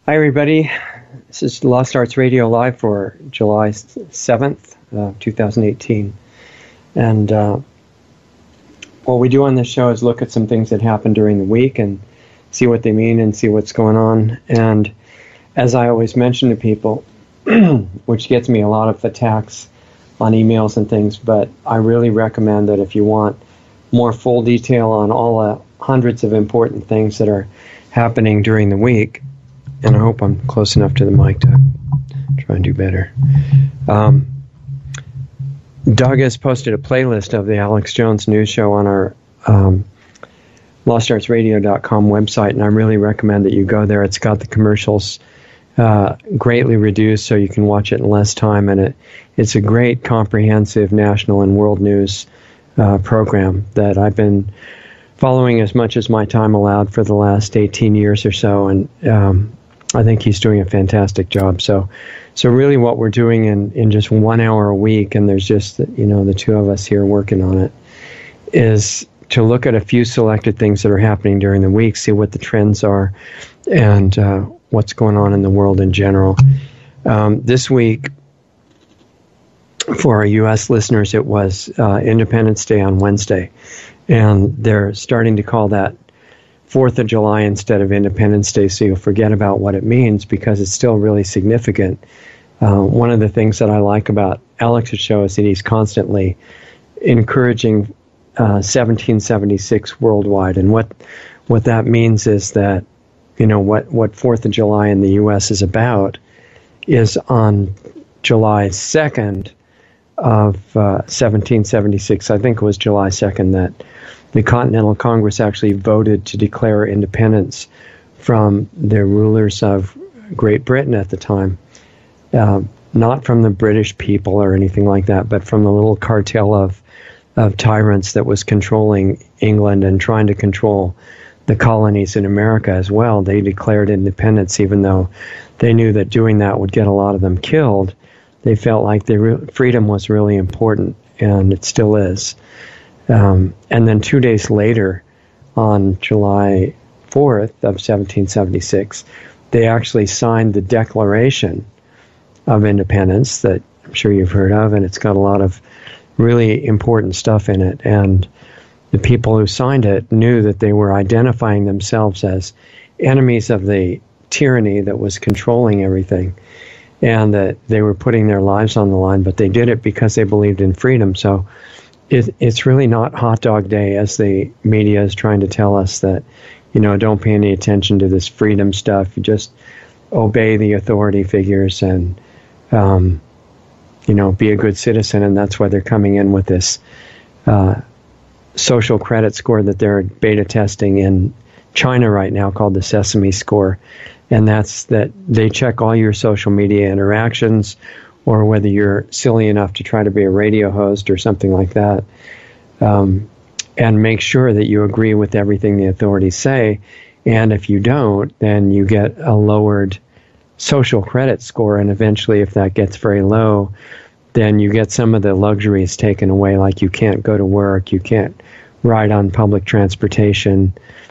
Hi, everybody. This is Lost Arts Radio Live for July 7th, 2018. And what we do on this show is look at some things that happened during the week and see what they mean and see what's going on. And as I always mention to people, which gets me a lot of attacks on emails and things, but I really recommend that if you want more full detail on all the hundreds of important things that are happening during the week, and I hope I'm close enough to the mic to try and do better. Doug has posted a playlist of the Alex Jones News Show on our LostArtsRadio.com website, and I really recommend that you go there. It's got the commercials greatly reduced so you can watch it in less time, and it's a great, comprehensive national and world news program that I've been following as much as my time allowed for the last 18 years or so, and I think he's doing a fantastic job. So really what we're doing in just 1 hour a week, and there's just, the two of us here working on it, is to look at a few selected things that are happening during the week, see what the trends are, and what's going on in the world in general. This week, for our U.S. listeners, it was Independence Day on Wednesday, and they're starting to call that 4th of July instead of Independence Day, so you'll forget about what it means because it's still really significant. One of the things that I like about Alex's show is that he's constantly encouraging 1776 worldwide, and what that means is that, what 4th of July in the U.S. is about is on July 2nd of 1776, I think it was July 2nd, that the Continental Congress actually voted to declare independence from the rulers of Great Britain at the time. Not from the British people or anything like that, but from the little cartel of tyrants that was controlling England and trying to control the colonies in America as well. They declared independence even though they knew that doing that would get a lot of them killed. They felt like freedom was really important, and it still is. And then 2 days later, on July 4th of 1776, they actually signed the Declaration of Independence that I'm sure you've heard of, and it's got a lot of really important stuff in it. And the people who signed it knew that they were identifying themselves as enemies of the tyranny that was controlling everything, and that they were putting their lives on the line, but they did it because they believed in freedom. So it's really not Hot Dog Day, as the media is trying to tell us, that, don't pay any attention to this freedom stuff. You just obey the authority figures and, be a good citizen. And that's why they're coming in with this social credit score that they're beta testing in China right now called the Sesame Score. And that's that they check all your social media interactions, or whether you're silly enough to try to be a radio host or something like that, and make sure that you agree with everything the authorities say. And if you don't, then you get a lowered social credit score, and eventually, if that gets very low, then you get some of the luxuries taken away, like you can't go to work, you can't ride on public transportation.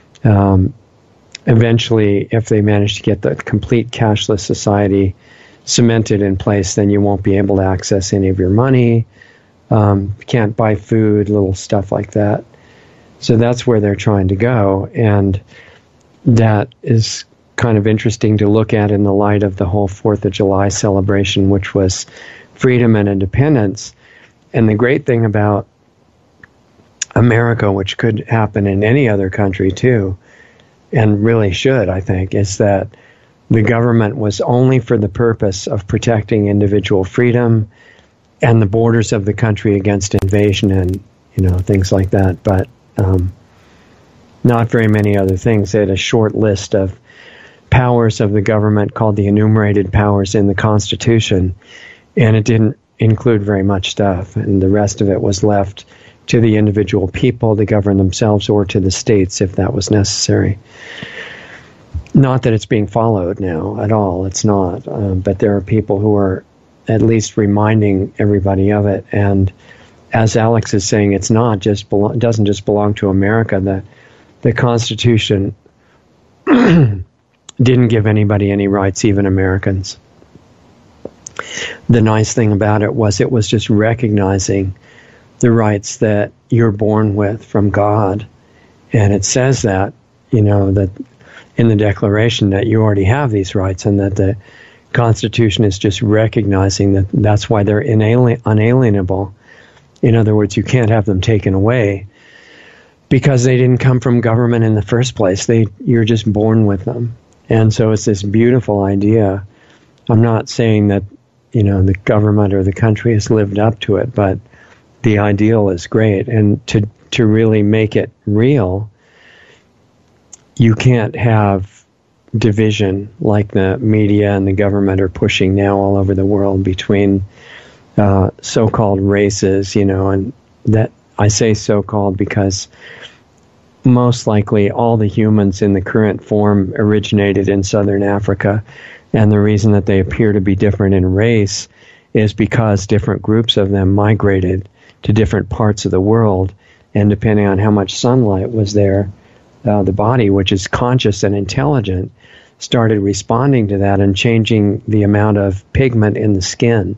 Eventually, if they manage to get the complete cashless society cemented in place, then you won't be able to access any of your money. You can't buy food, little stuff like that. So that's where they're trying to go, and that is kind of interesting to look at in the light of the whole 4th of July celebration, which was freedom and independence. And the great thing about America, which could happen in any other country too, and really should, I think, is that the government was only for the purpose of protecting individual freedom and the borders of the country against invasion and, things like that. But not very many other things. They had a short list of powers of the government called the enumerated powers in the Constitution, and it didn't include very much stuff. And the rest of it was left to the individual people to govern themselves, or to the states if that was necessary. Not that it's being followed now at all, it's not. But there are people who are at least reminding everybody of it. And as Alex is saying, it's not just doesn't just belong to America. The Constitution didn't give anybody any rights, even Americans. The nice thing about it was just recognizing the rights that you're born with from God. And it says that, that in the Declaration that you already have these rights, and that the Constitution is just recognizing that that's why they're unalienable. In other words, you can't have them taken away because they didn't come from government in the first place. You're just born with them. And so it's this beautiful idea. I'm not saying that, the government or the country has lived up to it, but the ideal is great. And to really make it real, you can't have division like the media and the government are pushing now all over the world between so-called races, and that I say so-called because most likely all the humans in the current form originated in southern Africa, and the reason that they appear to be different in race is because different groups of them migrated to different parts of the world, and depending on how much sunlight was there, the body, which is conscious and intelligent, started responding to that and changing the amount of pigment in the skin.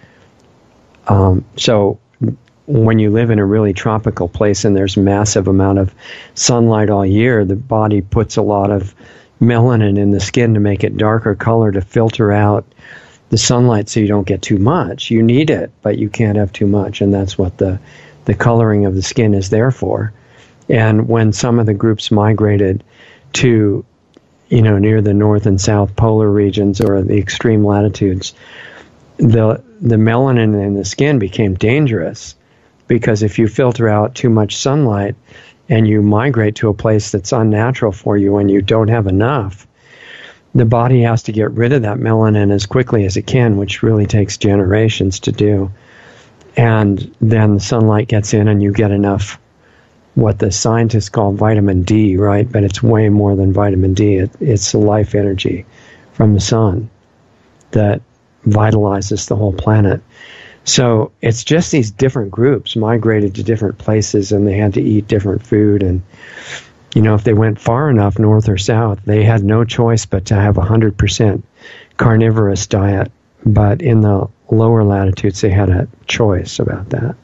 So when you live in a really tropical place and there's massive amount of sunlight all year, the body puts a lot of melanin in the skin to make it darker color to filter out the sunlight so you don't get too much. You need it, but you can't have too much, and that's what the coloring of the skin is there for. And when some of the groups migrated to, near the north and south polar regions or the extreme latitudes, the melanin in the skin became dangerous, because if you filter out too much sunlight and you migrate to a place that's unnatural for you and you don't have enough, the body has to get rid of that melanin as quickly as it can, which really takes generations to do. And then the sunlight gets in and you get enough, what the scientists call vitamin D, right? But it's way more than vitamin D. It's the life energy from the sun that vitalizes the whole planet. So it's just these different groups migrated to different places, and they had to eat different food. And, if they went far enough north or south, they had no choice but to have 100% carnivorous diet. But in the lower latitudes, they had a choice about that.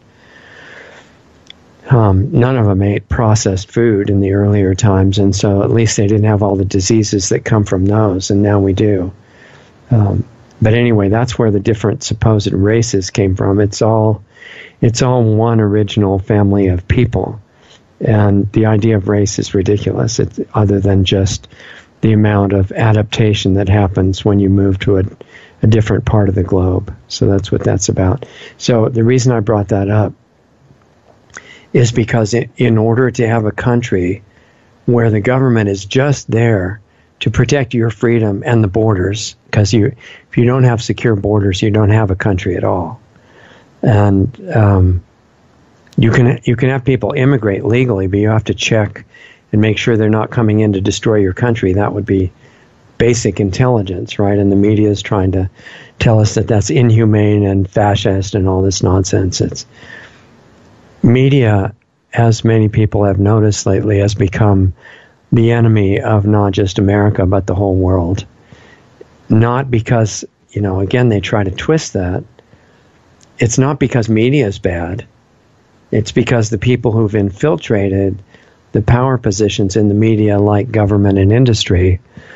None of them ate processed food in the earlier times, and so at least they didn't have all the diseases that come from those, and now we do. But anyway, that's where the different supposed races came from. It's all one original family of people, and the idea of race is ridiculous. It's other than just the amount of adaptation that happens when you move to a different part of the globe. So that's what that's about. So the reason I brought that up is because in order to have a country where the government is just there to protect your freedom and the borders, because if you don't have secure borders, you don't have a country at all. And you can have people immigrate legally, but you have to check and make sure they're not coming in to destroy your country. That would be basic intelligence, right? And the media is trying to tell us that that's inhumane and fascist and all this nonsense. It's media, as many people have noticed lately, has become the enemy of not just America, but the whole world. Not because, again, they try to twist that. It's not because media is bad. It's because the people who've infiltrated the power positions in the media, like government and industry,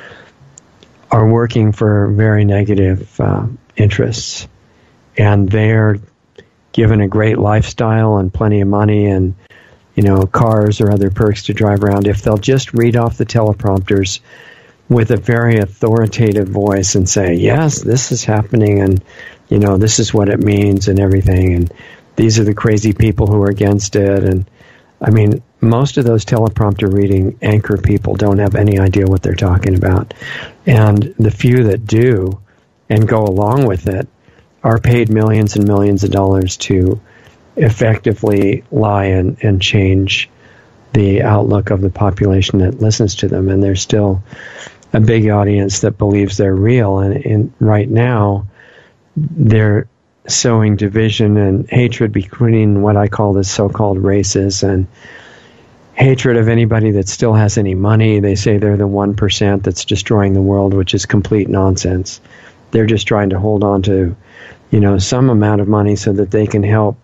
are working for very negative interests. And they're given a great lifestyle and plenty of money and, cars or other perks to drive around. If they'll just read off the teleprompters with a very authoritative voice and say, yes, this is happening, and, this is what it means and everything, and these are the crazy people who are against it. And, most of those teleprompter reading anchor people don't have any idea what they're talking about. And the few that do and go along with it are paid millions and millions of dollars to effectively lie and change the outlook of the population that listens to them. And there's still a big audience that believes they're real. And right now, they're sowing division and hatred between what I call the so-called races. And hatred of anybody that still has any money. They say they're the 1% that's destroying the world, which is complete nonsense. They're just trying to hold on to, some amount of money so that they can help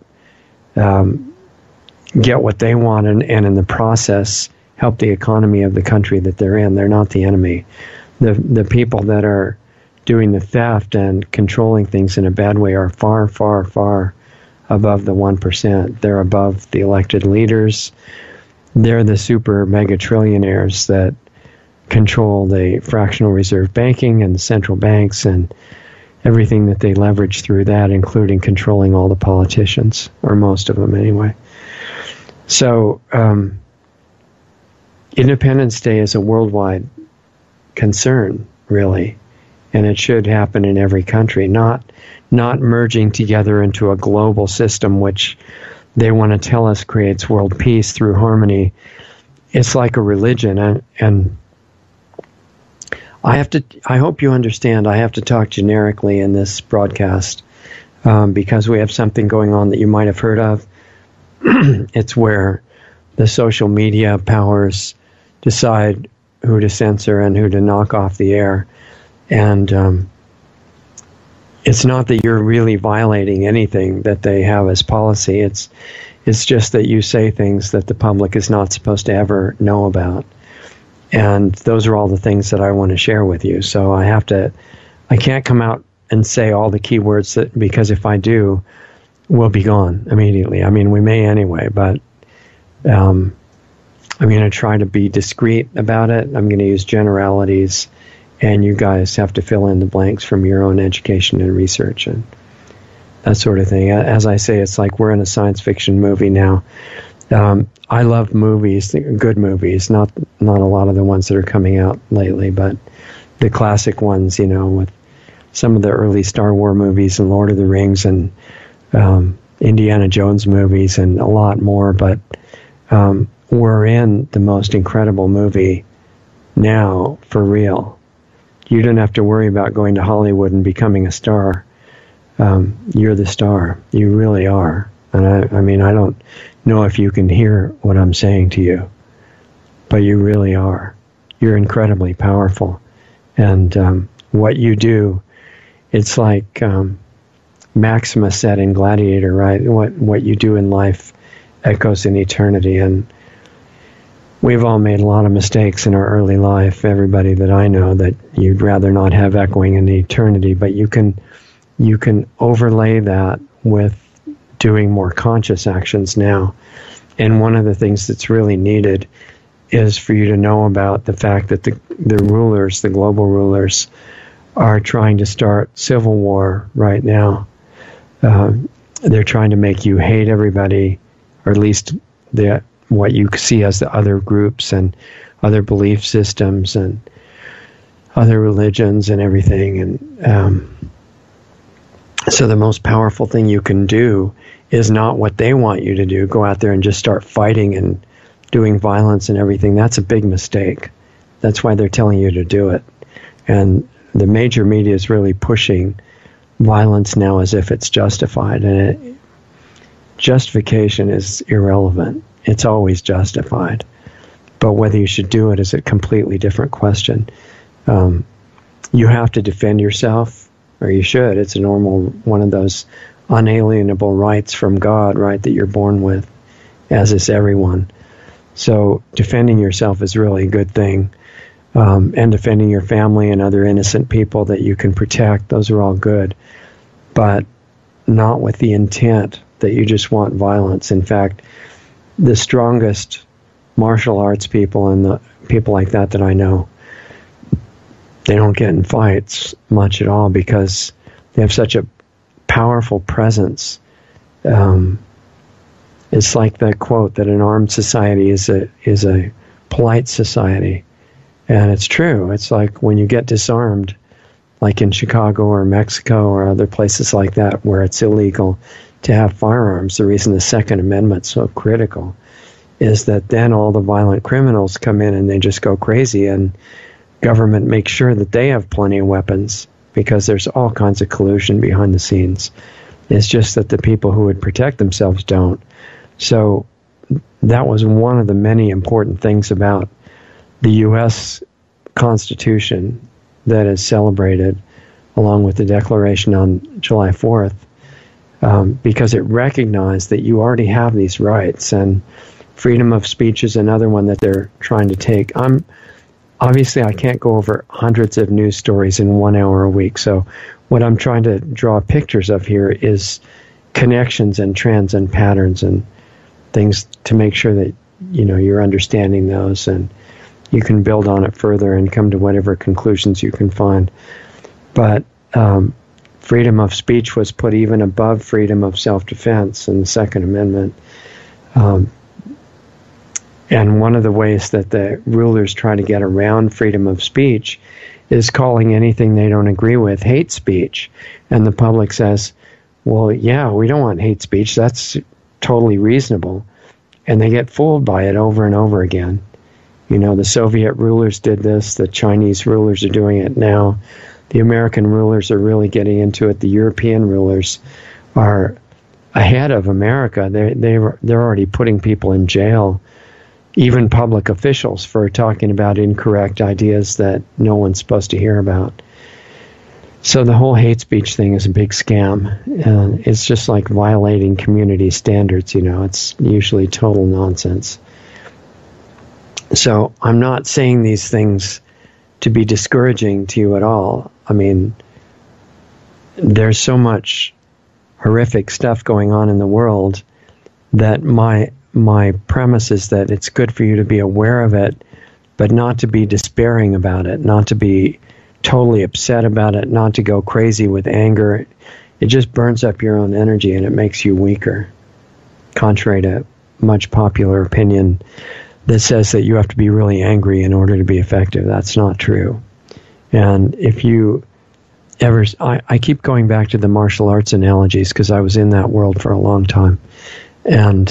get what they want, and in the process help the economy of the country that they're in. They're not the enemy. The people that are doing the theft and controlling things in a bad way are far, far, far above the 1%. They're above the elected leaders. They're the super mega trillionaires that control the fractional reserve banking and the central banks and everything that they leverage through that, including controlling all the politicians, or most of them anyway. So Independence Day is a worldwide concern, really, and it should happen in every country, not merging together into a global system which they want to tell us creates world peace through harmony. It's like a religion, and I hope you understand, I have to talk generically in this broadcast because we have something going on that you might have heard of. It's where the social media powers decide who to censor and who to knock off the air. And it's not that you're really violating anything that they have as policy. It's just that you say things that the public is not supposed to ever know about. And those are all the things that I want to share with you. So I can't come out and say all the key words because if I do, we'll be gone immediately. I mean, we may anyway, but I'm going to try to be discreet about it. I'm going to use generalities, and you guys have to fill in the blanks from your own education and research and that sort of thing. As I say, it's like we're in a science fiction movie now. I love movies, good movies, not a lot of the ones that are coming out lately, but the classic ones, with some of the early Star Wars movies and Lord of the Rings and Indiana Jones movies and a lot more. But we're in the most incredible movie now, for real. You don't have to worry about going to Hollywood and becoming a star. You're the star. You really are. And I mean, I don't know if you can hear what I'm saying to you, but you really are. You're incredibly powerful. And what you do, it's like Maximus said in Gladiator, right? What you do in life echoes in eternity. And we've all made a lot of mistakes in our early life, everybody that I know, that you'd rather not have echoing in eternity, but you can overlay that with doing more conscious actions now. And one of the things that's really needed is for you to know about the fact that the rulers, the global rulers, are trying to start civil war right now. They're trying to make you hate everybody, or at least what you see as the other groups and other belief systems and other religions and everything. And so the most powerful thing you can do is not what they want you to do. Go out there and just start fighting and doing violence and everything. That's a big mistake. That's why they're telling you to do it. And the major media is really pushing violence now as if it's justified. And justification is irrelevant. It's always justified. But whether you should do it is a completely different question. You have to defend yourself, or you should. It's a normal, one of those unalienable rights from God, right, that you're born with, as is everyone. So defending yourself is really a good thing. And defending your family and other innocent people that you can protect, those are all good. But not with the intent that you just want violence. In fact, the strongest martial arts people and the people like that I know, they don't get in fights much at all because they have such a powerful presence. It's like that quote that an armed society is a polite society. And it's true. It's like when you get disarmed, like in Chicago or Mexico or other places like that where it's illegal to have firearms, the reason the Second Amendment's so critical is that then all the violent criminals come in and they just go crazy, and government makes sure that they have plenty of weapons because there's all kinds of collusion behind the scenes. It's just that the people who would protect themselves don't. So that was one of the many important things about the U.S. Constitution that is celebrated along with the Declaration on July 4th, because it recognized that you already have these rights, and freedom of speech is another one that they're trying to take. Obviously, I can't go over hundreds of news stories in 1 hour a week, so what I'm trying to draw pictures of here is connections and trends and patterns and things to make sure that you're understanding those, and you can build on it further and come to whatever conclusions you can find. But freedom of speech was put even above freedom of self-defense in the Second Amendment. And one of the ways that the rulers try to get around freedom of speech is calling anything they don't agree with hate speech. And the public says, well, yeah, we don't want hate speech. That's totally reasonable. And they get fooled by it over and over again. The Soviet rulers did this. The Chinese rulers are doing it now. The American rulers are really getting into it. The European rulers are ahead of America. They're already putting people in jail, even public officials, for talking about incorrect ideas that no one's supposed to hear about. So the whole hate speech thing is a big scam, and it's just like violating community standards. It's usually total nonsense. So I'm not saying these things to be discouraging to you at all. I mean, there's so much horrific stuff going on in the world that my premise is that it's good for you to be aware of it, but not to be despairing about it, not to be totally upset about it, not to go crazy with anger. It just burns up your own energy and it makes you weaker, contrary to much popular opinion that says that you have to be really angry in order to be effective. That's not true. And if you ever, I keep going back to the martial arts analogies because I was in that world for a long time. And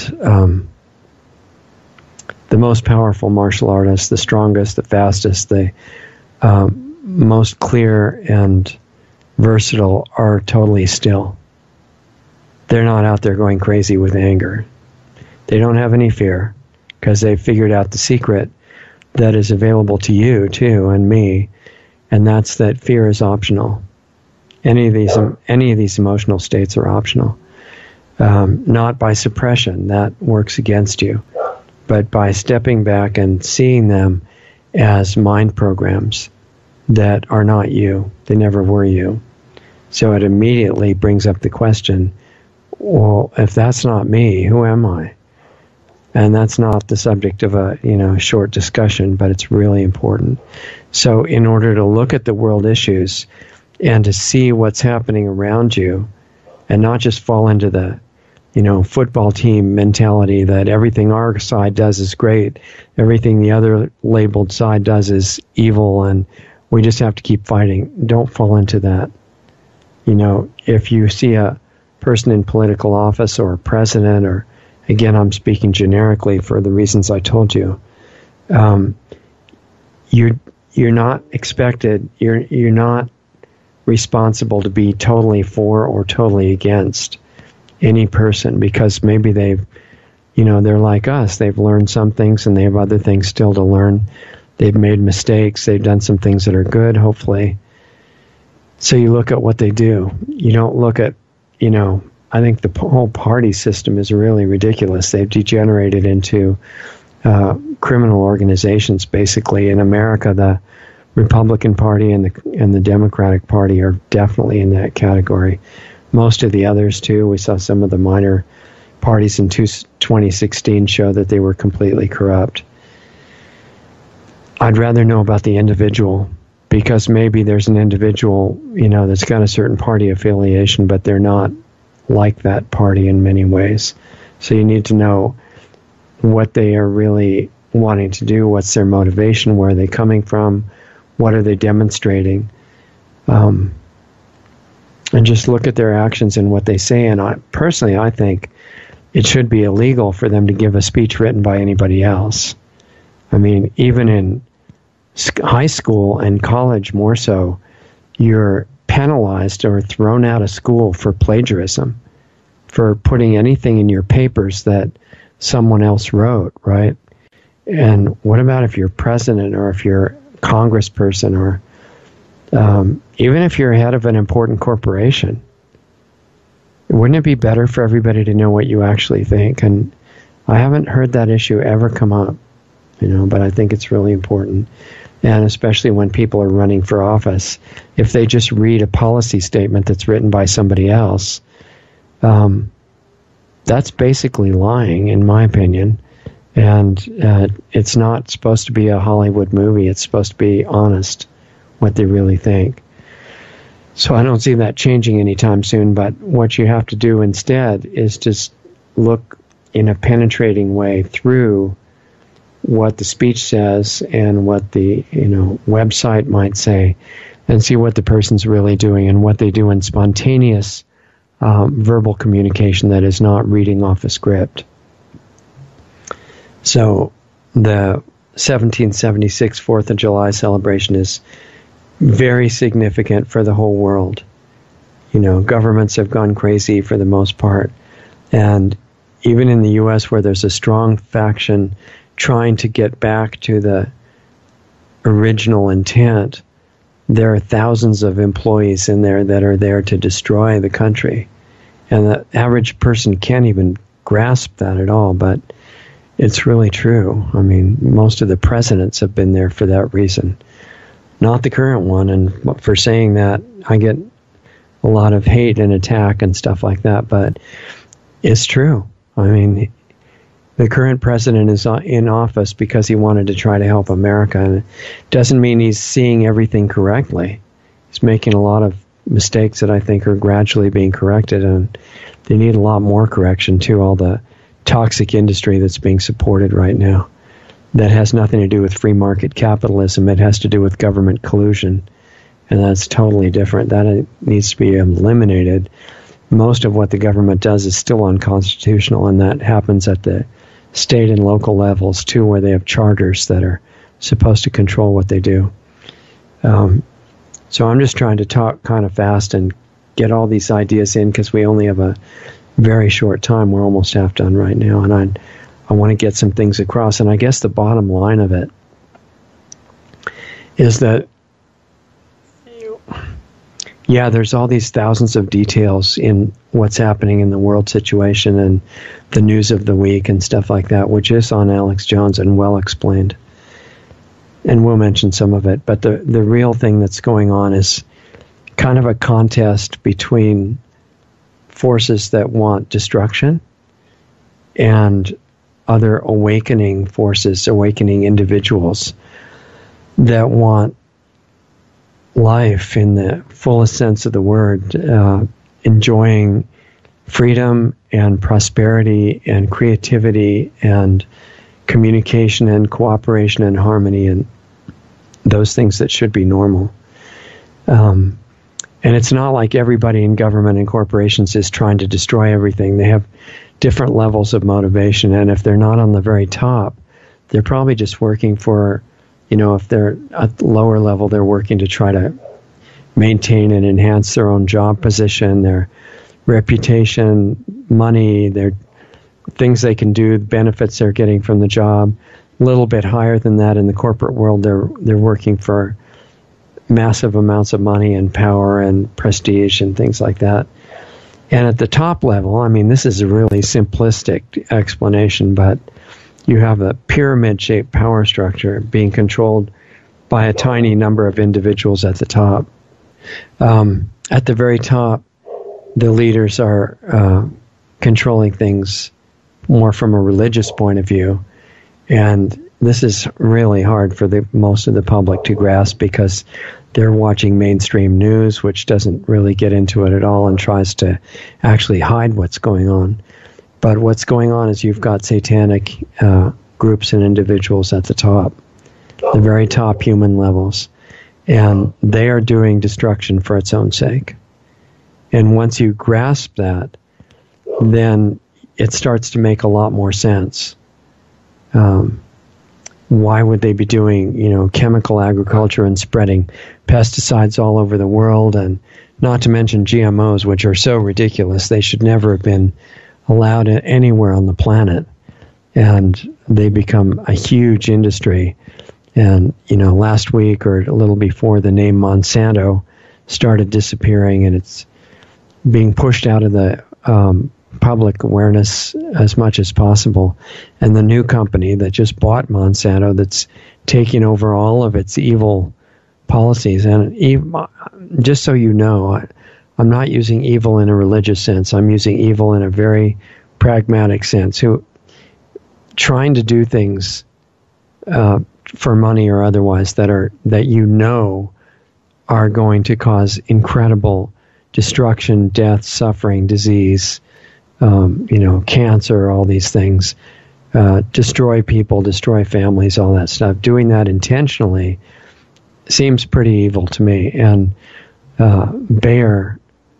the most powerful martial artists, the strongest, the fastest, the most clear and versatile are totally still. They're not out there going crazy with anger. They don't have any fear because they've figured out the secret that is available to you too and me, and that's that fear is optional. Any of these emotional states are optional. Not by suppression, that works against you, but by stepping back and seeing them as mind programs that are not you. They never were you. So it immediately brings up the question, well, if that's not me, who am I? And that's not the subject of a short discussion, but it's really important. So in order to look at the world issues and to see what's happening around you and not just fall into the football team mentality that everything our side does is great, everything the other labeled side does is evil, and we just have to keep fighting. Don't fall into that. If you see a person in political office or a president, or again, I'm speaking generically for the reasons I told you, you're not expected, you're not responsible to be totally for or totally against any person, because maybe they've, they're like us. They've learned some things and they have other things still to learn. They've made mistakes. They've done some things that are good, hopefully. So you look at what they do. You don't look at, I think the whole party system is really ridiculous. They've degenerated into criminal organizations, basically. In America, the Republican Party and the Democratic Party are definitely in that category. Most of the others, too. We saw some of the minor parties in 2016 show that they were completely corrupt. I'd rather know about the individual, because maybe there's an individual, that's got a certain party affiliation, but they're not like that party in many ways. So you need to know what they are really wanting to do, what's their motivation, where are they coming from, what are they demonstrating, and just look at their actions and what they say. And I think it should be illegal for them to give a speech written by anybody else. I mean, even in high school and college more so, you're penalized or thrown out of school for plagiarism, for putting anything in your papers that someone else wrote, right? And what about if you're president or if you're congressperson or even if you're head of an important corporation? Wouldn't it be better for everybody to know what you actually think? And I haven't heard that issue ever come up, but I think it's really important. And especially when people are running for office, if they just read a policy statement that's written by somebody else, that's basically lying, in my opinion. And it's not supposed to be a Hollywood movie. It's supposed to be honest, what they really think. So I don't see that changing anytime soon, but what you have to do instead is just look in a penetrating way through what the speech says and what the website might say, and see what the person's really doing and what they do in spontaneous verbal communication that is not reading off a script. So the 1776 4th of July celebration is very significant for the whole world. Governments have gone crazy for the most part. And even in the U.S., where there's a strong faction trying to get back to the original intent, there are thousands of employees in there that are there to destroy the country. And the average person can't even grasp that at all, but it's really true. I mean, most of the presidents have been there for that reason. Not the current one, and for saying that, I get a lot of hate and attack and stuff like that, but it's true. I mean, the current president is in office because he wanted to try to help America, and it doesn't mean he's seeing everything correctly. He's making a lot of mistakes that I think are gradually being corrected, and they need a lot more correction too, all the toxic industry that's being supported right now. That has nothing to do with free market capitalism. It has to do with government collusion, and that's totally different. That needs to be eliminated. Most of what the government does is still unconstitutional, and that happens at the state and local levels too, where they have charters that are supposed to control what they do. So I'm just trying to talk kind of fast and get all these ideas in because we only have a very short time. We're almost half done right now, and I want to get some things across. And I guess the bottom line of it is that, yeah, there's all these thousands of details in what's happening in the world situation and the news of the week and stuff like that, which is on Alex Jones and well explained. And we'll mention some of it. But the real thing that's going on is kind of a contest between forces that want destruction and other awakening forces, awakening individuals that want life in the fullest sense of the word, enjoying freedom and prosperity and creativity and communication and cooperation and harmony and those things that should be normal. And it's not like everybody in government and corporations is trying to destroy everything. They have different levels of motivation, and if they're not on the very top, they're probably just working for, if they're at the lower level, they're working to try to maintain and enhance their own job position, their reputation, money, their things they can do, benefits they're getting from the job. A little bit higher than that in the corporate world, they're working for massive amounts of money and power and prestige and things like that. And at the top level, I mean, this is a really simplistic explanation, but you have a pyramid-shaped power structure being controlled by a tiny number of individuals at the top. At the very top, the leaders are controlling things more from a religious point of view, and this is really hard for most of the public to grasp because they're watching mainstream news, which doesn't really get into it at all and tries to actually hide what's going on. But what's going on is you've got satanic groups and individuals at the top, the very top human levels, and they are doing destruction for its own sake. And once you grasp that, then it starts to make a lot more sense. Why would they be doing, chemical agriculture and spreading pesticides all over the world, and not to mention GMOs, which are so ridiculous. They should never have been allowed anywhere on the planet. and they become a huge industry. And, last week or a little before, the name Monsanto started disappearing, and it's being pushed out of the public awareness as much as possible. And the new company that just bought Monsanto, that's taking over all of its evil policies. And just so you know, I'm not using evil in a religious sense. I'm using evil in a very pragmatic sense. Who trying to do things for money or otherwise that are going to cause incredible destruction, death, suffering, disease, cancer, all these things, destroy people, destroy families, all that stuff. Doing that intentionally seems pretty evil to me. And Bayer,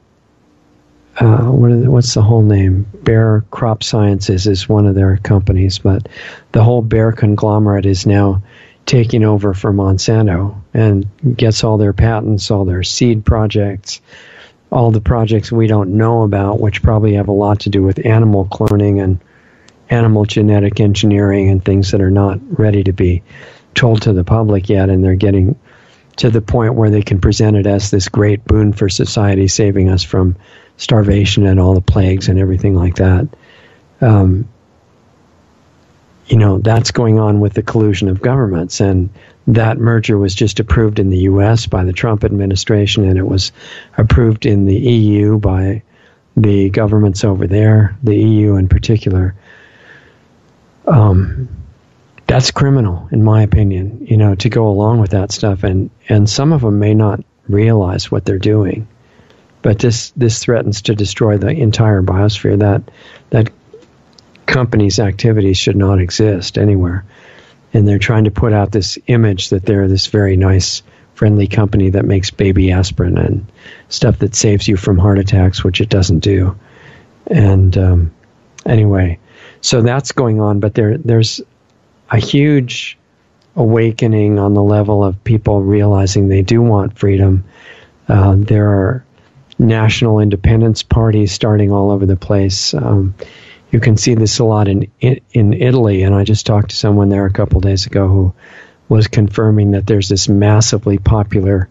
what's the whole name? Bayer Crop Sciences is one of their companies, but the whole Bayer conglomerate is now taking over for Monsanto and gets all their patents, all their seed projects, all the projects we don't know about, which probably have a lot to do with animal cloning and animal genetic engineering and things that are not ready to be told to the public yet, and they're getting to the point where they can present it as this great boon for society, saving us from starvation and all the plagues and everything like that. That's going on with the collusion of governments, and that merger was just approved in the U.S. by the Trump administration, and it was approved in the EU by the governments over there, the EU in particular. That's criminal, in my opinion, to go along with that stuff, and some of them may not realize what they're doing, but this threatens to destroy the entire biosphere. That company's activities should not exist anywhere. And they're trying to put out this image that they're this very nice, friendly company that makes baby aspirin and stuff that saves you from heart attacks, which it doesn't do. And anyway, so that's going on. But there's a huge awakening on the level of people realizing they do want freedom. There are national independence parties starting all over the place. You can see this a lot in Italy, and I just talked to someone there a couple days ago who was confirming that there's this massively popular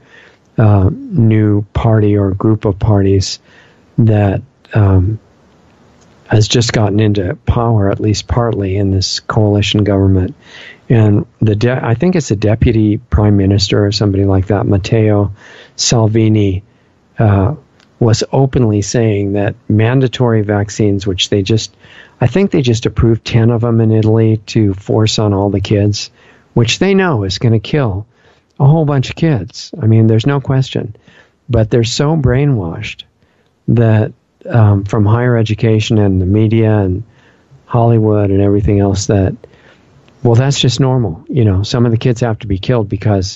new party or group of parties that has just gotten into power, at least partly, in this coalition government. And I think it's a deputy prime minister or somebody like that, Matteo Salvini, was openly saying that mandatory vaccines, which I think they just approved 10 of them in Italy to force on all the kids, which they know is going to kill a whole bunch of kids. I mean, there's no question. But they're so brainwashed that from higher education and the media and Hollywood and everything else that, well, that's just normal. Some of the kids have to be killed because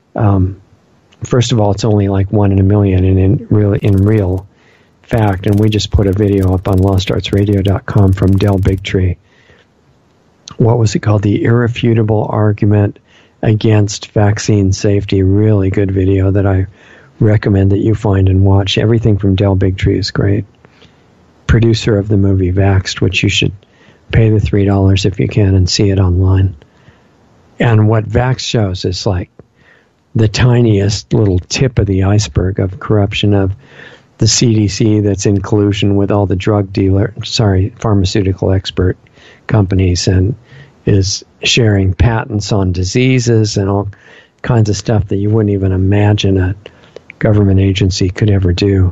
first of all, it's only like 1 in a million in real fact. And we just put a video up on LostArtsRadio.com from Del Bigtree. What was it called? The Irrefutable Argument Against Vaccine Safety. Really good video that I recommend that you find and watch. Everything from Del Bigtree is great. Producer of the movie Vaxxed, which you should pay the $3 if you can and see it online. And what Vax shows is like the tiniest little tip of the iceberg of corruption of the CDC that's in collusion with all the pharmaceutical expert companies, and is sharing patents on diseases and all kinds of stuff that you wouldn't even imagine a government agency could ever do.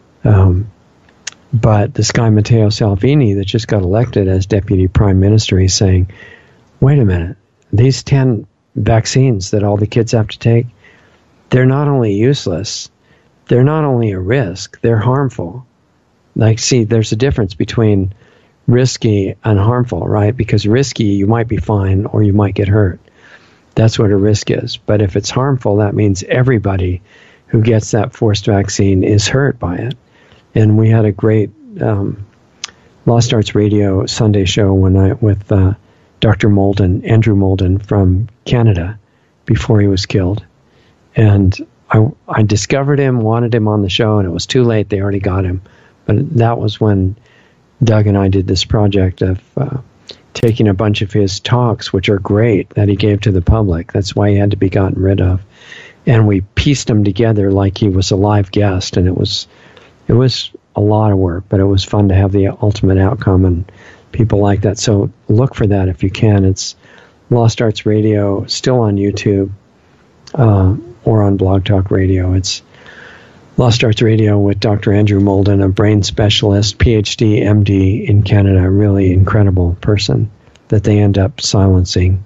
But this guy, Matteo Salvini, that just got elected as deputy prime minister, he's saying, wait a minute, these 10 vaccines that all the kids have to take, they're not only useless, they're not only a risk, they're harmful. Like, see, there's a difference between risky and harmful, right? Because risky, you might be fine or you might get hurt. That's what a risk is. But if it's harmful, that means everybody who gets that forced vaccine is hurt by it. And we had a great Lost Arts Radio Sunday show one night with Dr. Molden, Andrew Molden from Canada, before he was killed. And I discovered him, wanted him on the show, and it was too late. They already got him. But that was when Doug and I did this project of taking a bunch of his talks, which are great, that he gave to the public. That's why he had to be gotten rid of. And we pieced them together like he was a live guest, and it was a lot of work, but it was fun to have the ultimate outcome, and people like that. So look for that if you can. It's Lost Arts Radio, still on YouTube, or on Blog Talk Radio. It's Lost Arts Radio with Dr. Andrew Molden, a brain specialist, PhD, MD in Canada, a really incredible person that they ended up silencing.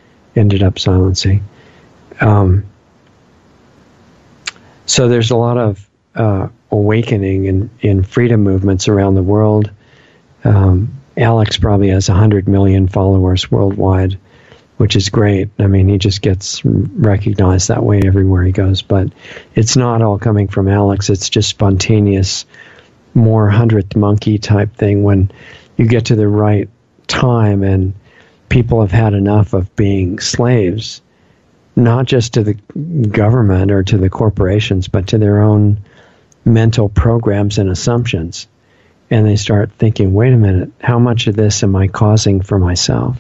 So there's a lot of awakening in freedom movements around the world. Alex probably has 100 million followers worldwide, which is great. I mean, he just gets recognized that way everywhere he goes. But it's not all coming from Alex. It's just spontaneous, more 100th monkey type thing when you get to the right time and people have had enough of being slaves, not just to the government or to the corporations, but to their own mental programs and assumptions. And they start thinking, wait a minute, how much of this am I causing for myself?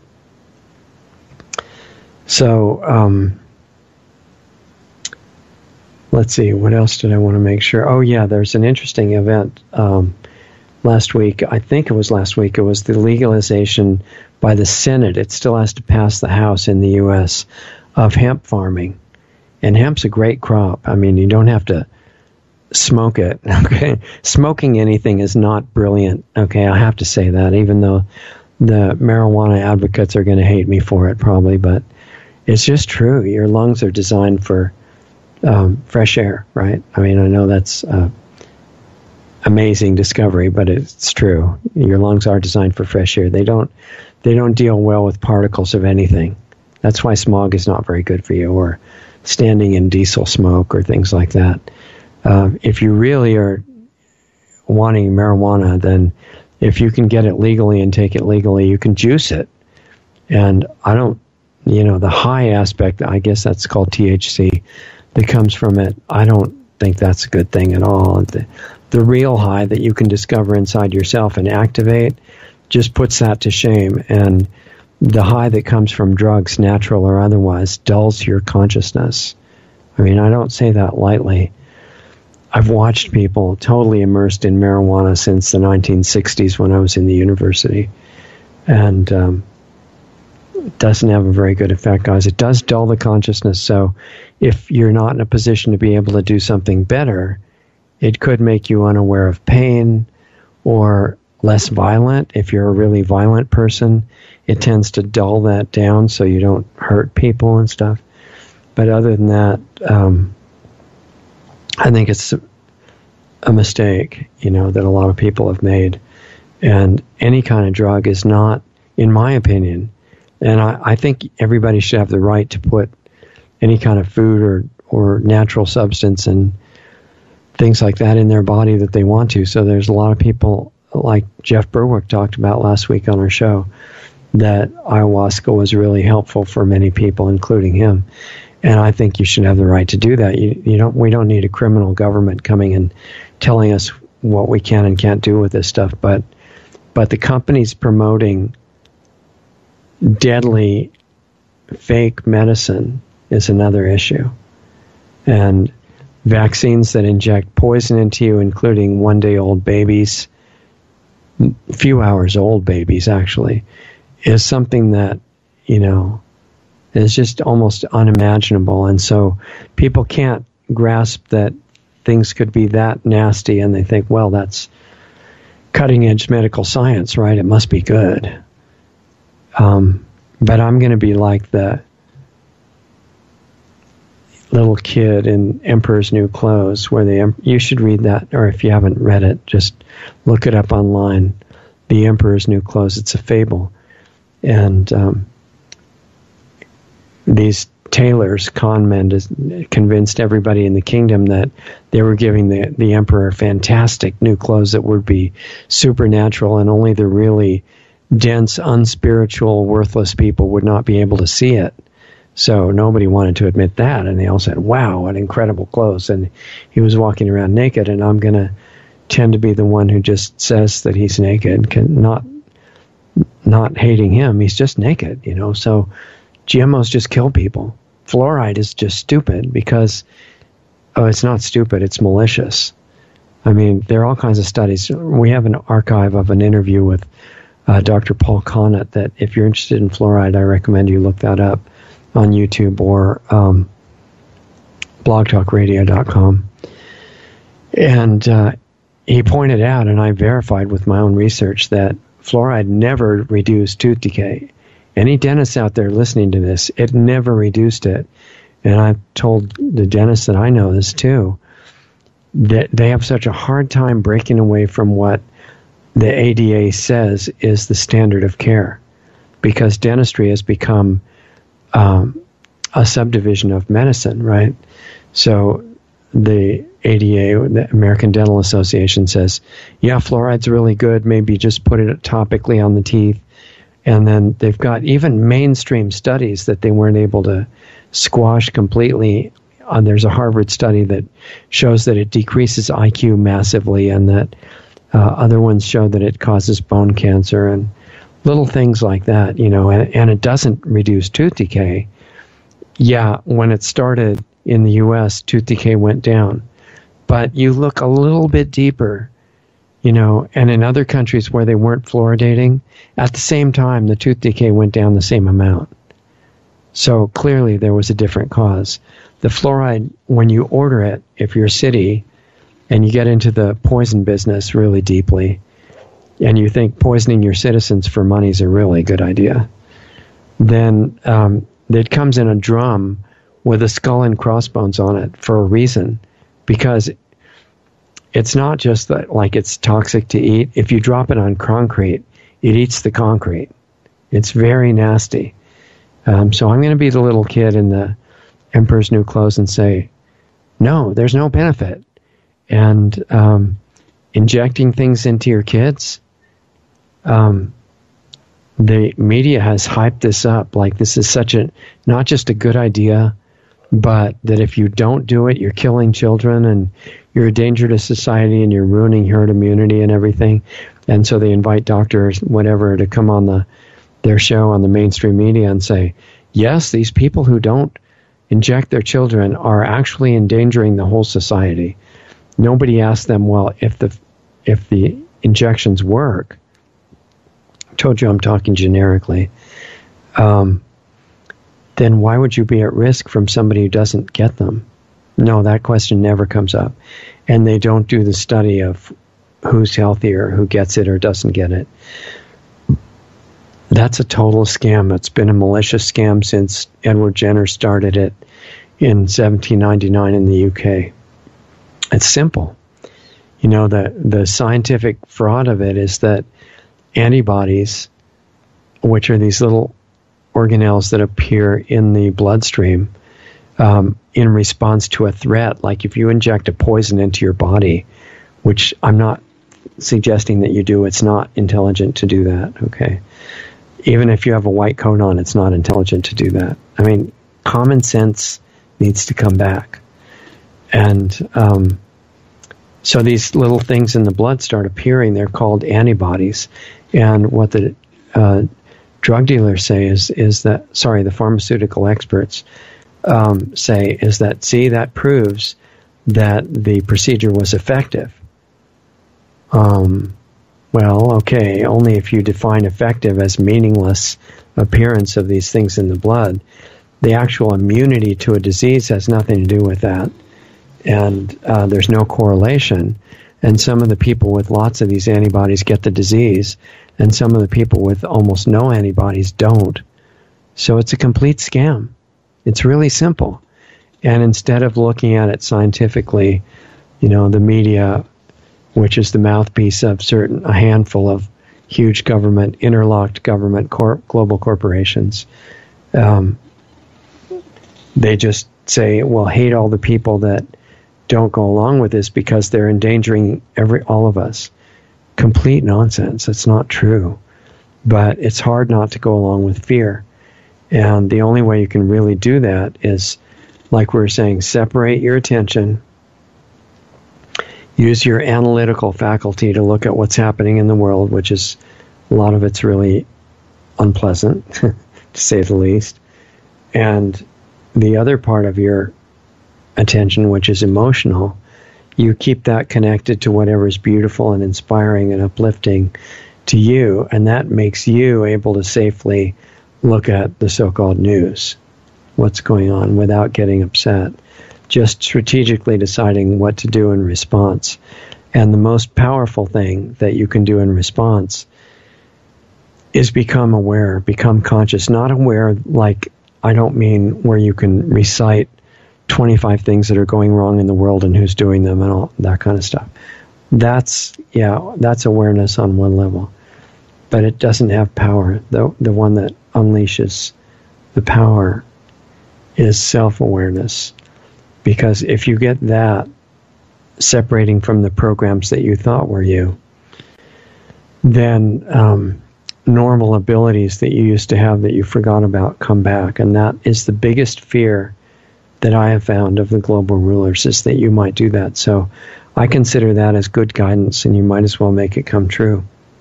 So, let's see, what else did I want to make sure? Oh, yeah, there's an interesting event last week. I think it was last week. It was the legalization by the Senate. It still has to pass the House in the U.S. of hemp farming. And hemp's a great crop. I mean, you don't have to smoke it, okay? Smoking anything is not brilliant, okay? I have to say that, even though the marijuana advocates are going to hate me for it probably, but it's just true. Your lungs are designed for fresh air, right? I mean, I know that's amazing discovery, but it's true. Your lungs are designed for fresh air. They don't deal well with particles of anything. That's why smog is not very good for you, or standing in diesel smoke or things like that. If you really are wanting marijuana, then if you can get it legally and take it legally, you can juice it. And I don't, the high aspect, I guess that's called THC, that comes from it, I don't think that's a good thing at all. The real high that you can discover inside yourself and activate just puts that to shame. And the high that comes from drugs, natural or otherwise, dulls your consciousness. I mean, I don't say that lightly. I've watched people totally immersed in marijuana since the 1960s when I was in the university. And it doesn't have a very good effect, guys. It does dull the consciousness. So if you're not in a position to be able to do something better, it could make you unaware of pain or less violent. If you're a really violent person, it tends to dull that down so you don't hurt people and stuff. But other than that, I think it's a mistake, that a lot of people have made. And any kind of drug is not, in my opinion, and I think everybody should have the right to put any kind of food or natural substance and things like that in their body that they want to. So there's a lot of people, like Jeff Berwick talked about last week on our show, that ayahuasca was really helpful for many people, including him. And I think you should have the right to do that. We don't need a criminal government coming and telling us what we can and can't do with this stuff. But the companies promoting deadly fake medicine is another issue. And vaccines that inject poison into you, including one-day-old babies, few hours old babies actually, is something that, is just almost unimaginable. And so people can't grasp that things could be that nasty, and they think, well, that's cutting-edge medical science, right? It must be good. But I'm going to be like the little kid in Emperor's New Clothes, where you should read that, or if you haven't read it, just look it up online. The Emperor's New Clothes. It's a fable. And these tailors, con men, convinced everybody in the kingdom that they were giving the emperor fantastic new clothes that would be supernatural, and only the really dense, unspiritual, worthless people would not be able to see it. So nobody wanted to admit that, and they all said, wow, what incredible clothes. And he was walking around naked, and I'm going to tend to be the one who just says that he's naked, not hating him. He's just naked, So GMOs just kill people. Fluoride is just stupid because, it's not stupid, it's malicious. I mean, there are all kinds of studies. We have an archive of an interview with Dr. Paul Connett that if you're interested in fluoride, I recommend you look that up on YouTube or blogtalkradio.com. And he pointed out, and I verified with my own research, that fluoride never reduced tooth decay. Any dentists out there listening to this, it never reduced it. And I've told the dentists that I know this too, that they have such a hard time breaking away from what the ADA says is the standard of care, because dentistry has become a subdivision of medicine, right? So the ADA, the American Dental Association, says, yeah, fluoride's really good, maybe just put it topically on the teeth. And then they've got even mainstream studies that they weren't able to squash completely. There's a Harvard study that shows that it decreases IQ massively, and that other ones show that it causes bone cancer and little things like that, and it doesn't reduce tooth decay. Yeah, when it started in the U.S., tooth decay went down. But you look a little bit deeper, and in other countries where they weren't fluoridating, at the same time, the tooth decay went down the same amount. So clearly there was a different cause. The fluoride, when you order it, if you're a city and you get into the poison business really deeply, and you think poisoning your citizens for money is a really good idea, then it comes in a drum with a skull and crossbones on it for a reason, because it's not just that like it's toxic to eat. If you drop it on concrete, it eats the concrete. It's very nasty. So I'm going to be the little kid in the Emperor's New Clothes and say, no, there's no benefit. And injecting things into your kids, the media has hyped this up like this is not just a good idea, but that if you don't do it, you're killing children and you're a danger to society and you're ruining herd immunity and everything. And so they invite doctors, whatever, to come on their show on the mainstream media and say, yes, these people who don't inject their children are actually endangering the whole society. Nobody asked them, well, if the injections work, I told you I'm talking generically, then why would you be at risk from somebody who doesn't get them? No, that question never comes up. And they don't do the study of who's healthier, who gets it or doesn't get it. That's a total scam. It's been a malicious scam since Edward Jenner started it in 1799 in the UK. It's simple. The scientific fraud of it is that antibodies, which are these little organelles that appear in the bloodstream in response to a threat, like if you inject a poison into your body, which I'm not suggesting that you do, it's not intelligent to do that, okay? Even if you have a white coat on, it's not intelligent to do that. I mean, common sense needs to come back. And so these little things in the blood start appearing. They're called antibodies. And what the drug dealers say the pharmaceutical experts say is that, see, that proves that the procedure was effective. Well, okay, only if you define effective as meaningless appearance of these things in the blood. The actual immunity to a disease has nothing to do with that. And there's no correlation. And some of the people with lots of these antibodies get the disease, and some of the people with almost no antibodies don't. So it's a complete scam. It's really simple. And instead of looking at it scientifically, the media, which is the mouthpiece of a handful of huge government, interlocked government, global corporations, they just say, well, hate all the people that don't go along with this because they're endangering all of us. Complete nonsense. It's not true. But it's hard not to go along with fear. And the only way you can really do that is, like we were saying, separate your attention. Use your analytical faculty to look at what's happening in the world, which is A lot of it's really unpleasant, to say the least. And the other part of your attention, which is emotional, you keep that connected to whatever is beautiful and inspiring and uplifting to you, and that makes you able to safely look at the so-called news, what's going on, without getting upset, just strategically deciding what to do in response. And the most powerful thing that you can do in response is become aware, become conscious. Not aware, like, I don't mean where you can recite 25 things that are going wrong in the world and who's doing them and all that kind of stuff. That's awareness on one level. But it doesn't have power. The one that unleashes the power is self-awareness. Because if you get that separating from the programs that you thought were you, then normal abilities that you used to have that you forgot about come back. And that is the biggest fear that I have found of the global rulers, is that you might do that. So I consider that as good guidance, and you might as well make it come true.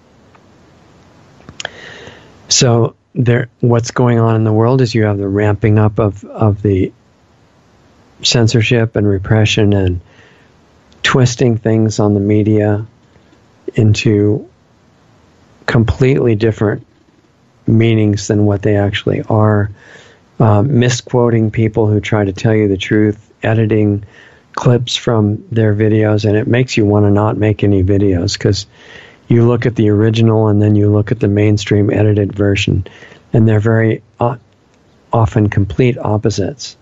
So what's going on in the world is you have the ramping up of the censorship and repression and twisting things on the media into completely different meanings than what they actually are, misquoting people who try to tell you the truth, editing clips from their videos, and it makes you want to not make any videos, because you look at the original and then you look at the mainstream edited version, and they're very often complete opposites.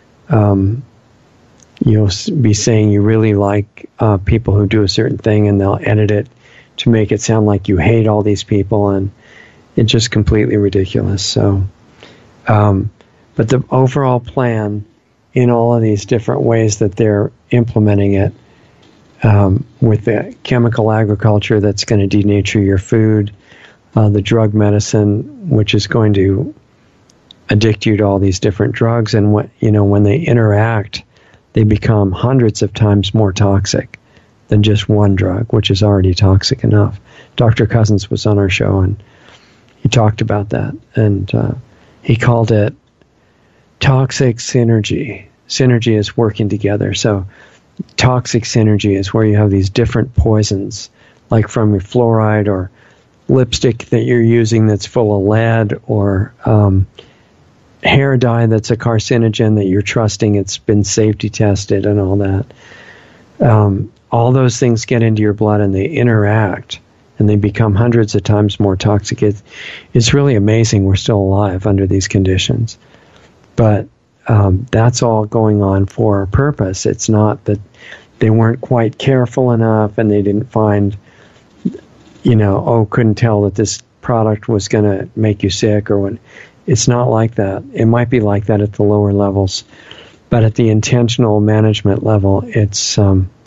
You'll be saying you really like people who do a certain thing, and they'll edit it to make it sound like you hate all these people, and it's just completely ridiculous. So, but the overall plan in all of these different ways that they're implementing it, with the chemical agriculture that's going to denature your food, the drug medicine, which is going to addict you to all these different drugs, and when they interact, they become hundreds of times more toxic than just one drug, which is already toxic enough. Dr. Cousins was on our show, and he talked about that, and he called it toxic synergy. Synergy is working together. So toxic synergy is where you have these different poisons, like from your fluoride or lipstick that you're using that's full of lead, or hair dye that's a carcinogen that you're trusting it's been safety tested and all that. All those things get into your blood and they interact and they become hundreds of times more toxic. It's really amazing we're still alive under these conditions. But that's all going on for a purpose. It's not that they weren't quite careful enough and they didn't find, couldn't tell that this product was going to make you sick or what. It's not like that. It might be like that at the lower levels, but at the intentional management level, it's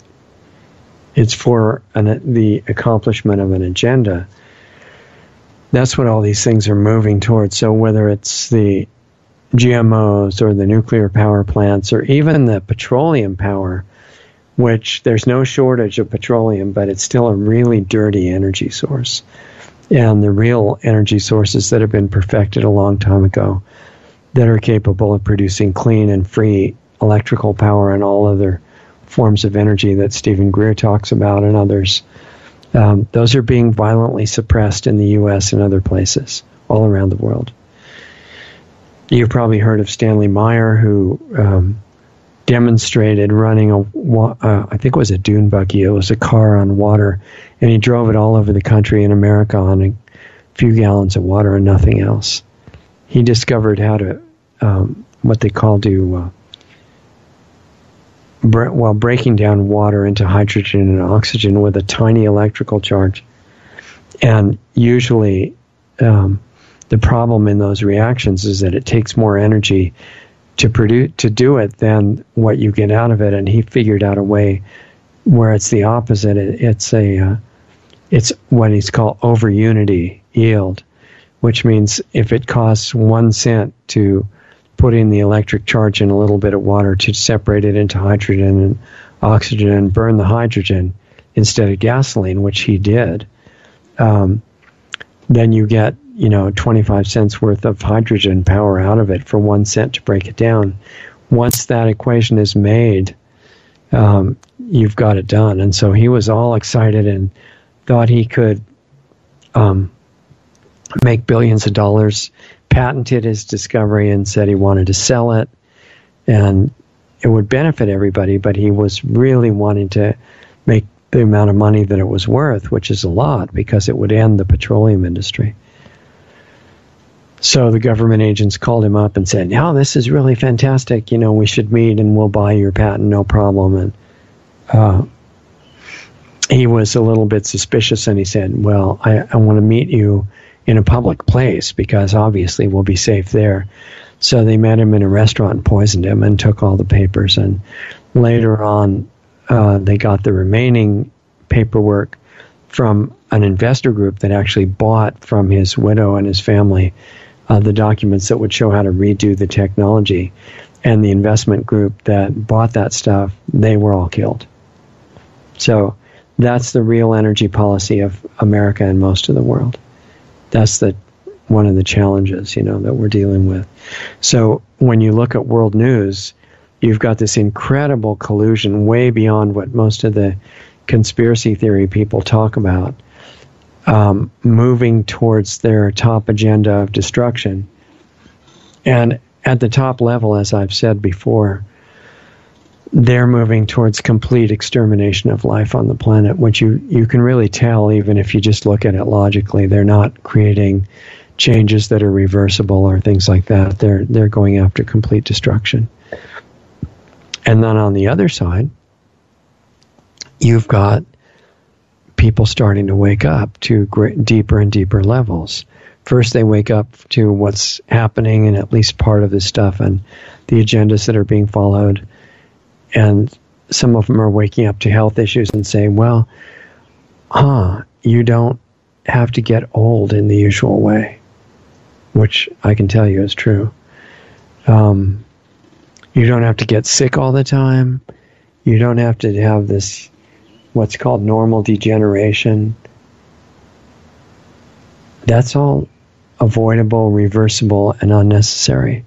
for the accomplishment of an agenda. That's what all these things are moving towards. So whether it's the GMOs or the nuclear power plants or even the petroleum power, which there's no shortage of petroleum, but it's still a really dirty energy source. And the real energy sources that have been perfected a long time ago that are capable of producing clean and free electrical power and all other forms of energy that Stephen Greer talks about and others, those are being violently suppressed in the U.S. and other places all around the world. You've probably heard of Stanley Meyer, who demonstrated running I think it was a dune buggy. It was a car on water, and he drove it all over the country in America on a few gallons of water and nothing else. He discovered how to, what they call breaking down water into hydrogen and oxygen with a tiny electrical charge. And usually the problem in those reactions is that it takes more energy to do it than what you get out of it. And he figured out a way where it's the opposite. It's what he's called over unity yield, which means if it costs 1 cent to put in the electric charge in a little bit of water to separate it into hydrogen and oxygen and burn the hydrogen instead of gasoline, which he did, then you get 25 cents worth of hydrogen power out of it for 1 cent to break it down. Once that equation is made, you've got it done. And so he was all excited and thought he could make billions of dollars, patented his discovery and said he wanted to sell it, and it would benefit everybody, but he was really wanting to make the amount of money that it was worth, which is a lot, because it would end the petroleum industry. So the government agents called him up and said, "No, this is really fantastic. We should meet and we'll buy your patent, no problem." And he was a little bit suspicious, and he said, "Well, I want to meet you in a public place because obviously we'll be safe there." So they met him in a restaurant and poisoned him and took all the papers. And later on, they got the remaining paperwork from an investor group that actually bought from his widow and his family the documents that would show how to redo the technology. And the investment group that bought that stuff, they were all killed. So that's the real energy policy of America and most of the world. That's one of the challenges, that we're dealing with. So when you look at world news, you've got this incredible collusion way beyond what most of the conspiracy theory people talk about, moving towards their top agenda of destruction. And at the top level, as I've said before, they're moving towards complete extermination of life on the planet, which you can really tell even if you just look at it logically. They're not creating changes that are reversible or things like that. They're going after complete destruction. And then on the other side, you've got people starting to wake up to deeper and deeper levels. First, they wake up to what's happening in at least part of this stuff and the agendas that are being followed. And some of them are waking up to health issues and saying, well, you don't have to get old in the usual way, which I can tell you is true. You don't have to get sick all the time. You don't have to have this, what's called normal degeneration. That's all avoidable, reversible, and unnecessary.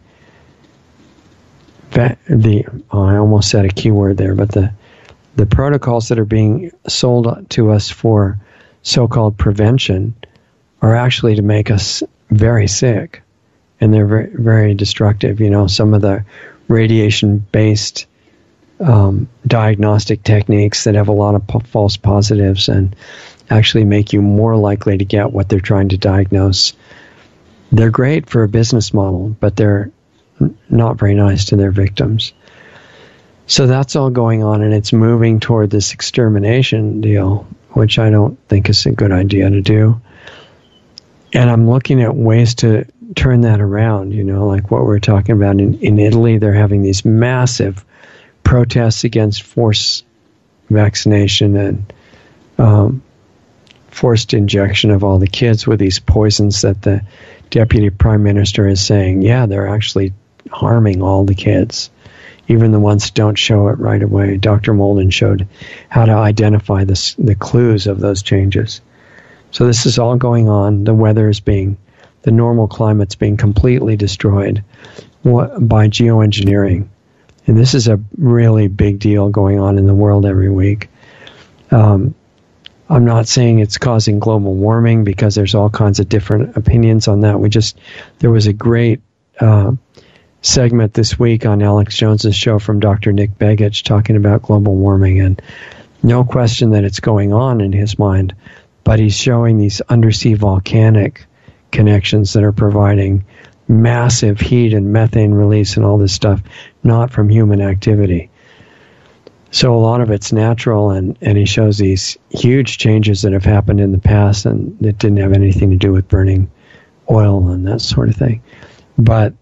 I almost said a keyword there, but the protocols that are being sold to us for so-called prevention are actually to make us very sick, and they're very, very destructive. Some of the radiation-based diagnostic techniques that have a lot of false positives and actually make you more likely to get what they're trying to diagnose. They're great for a business model, but they're not very nice to their victims. So that's all going on, and it's moving toward this extermination deal, which I don't think is a good idea to do. And I'm looking at ways to turn that around, like what we're talking about. In Italy, they're having these massive protests against forced vaccination and forced injection of all the kids with these poisons that the deputy prime minister is saying, yeah, they're actually harming all the kids, even the ones that don't show it right away. Dr. Molden showed how to identify the clues of those changes. So this is all going on. The normal climate's being completely destroyed by geoengineering. And this is a really big deal going on in the world every week. I'm not saying it's causing global warming because there's all kinds of different opinions on that. There was a great segment this week on Alex Jones's show from Dr. Nick Begich talking about global warming, and no question that it's going on in his mind, but he's showing these undersea volcanic connections that are providing massive heat and methane release and all this stuff, not from human activity. So a lot of it's natural, and he shows these huge changes that have happened in the past and that didn't have anything to do with burning oil and that sort of thing. But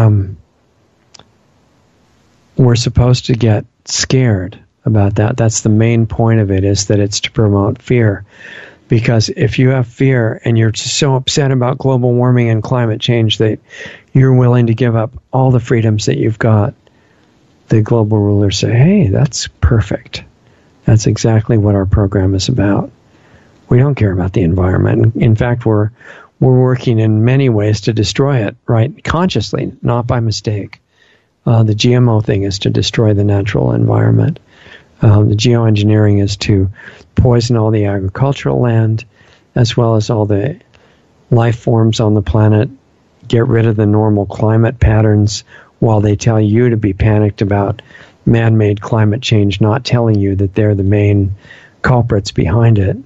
we're supposed to get scared about that. That's the main point of it, is that it's to promote fear. Because if you have fear and you're so upset about global warming and climate change that you're willing to give up all the freedoms that you've got, the global rulers say, hey, that's perfect. That's exactly what our program is about. We don't care about the environment. In fact, we're we're working in many ways to destroy it, right? Consciously, not by mistake. The GMO thing is to destroy the natural environment. The geoengineering is to poison all the agricultural land, as well as all the life forms on the planet, get rid of the normal climate patterns while they tell you to be panicked about man-made climate change, not telling you that they're the main culprits behind it.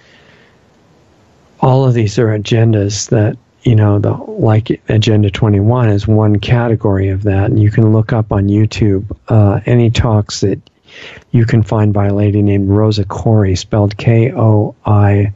All of these are agendas that, like Agenda 21 is one category of that. And you can look up on YouTube any talks that you can find by a lady named Rosa Koire, spelled Koire.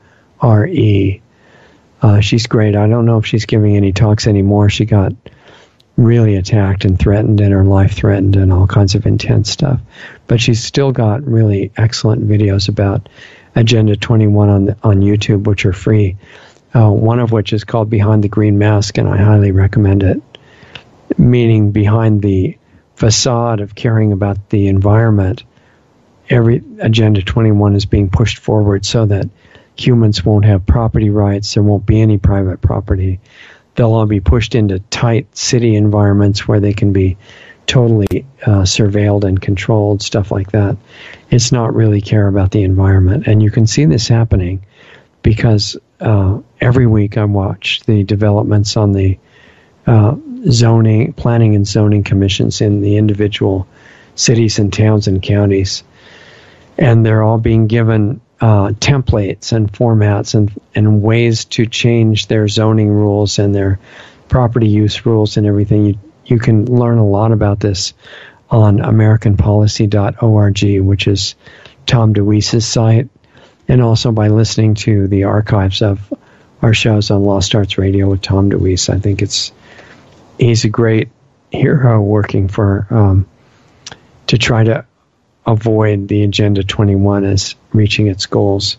She's great. I don't know if she's giving any talks anymore. She got really attacked and threatened, and her life threatened, and all kinds of intense stuff. But she's still got really excellent videos about Agenda 21 on YouTube, which are free. One of which is called Behind the Green Mask, and I highly recommend it. Meaning behind the facade of caring about the environment, every Agenda 21 is being pushed forward so that humans won't have property rights. There won't be any private property. They'll all be pushed into tight city environments where they can be totally surveilled and controlled, stuff like that. It's not really care about the environment. And you can see this happening because every week I watch the developments on the planning and zoning commissions in the individual cities and towns and counties. And they're all being given templates and formats and ways to change their zoning rules and their property use rules and everything. You can learn a lot about this on AmericanPolicy.org, which is Tom DeWeese's site, and also by listening to the archives of our shows on Lost Arts Radio with Tom DeWeese. I think he's a great hero working for to try to avoid the Agenda 21 as reaching its goals.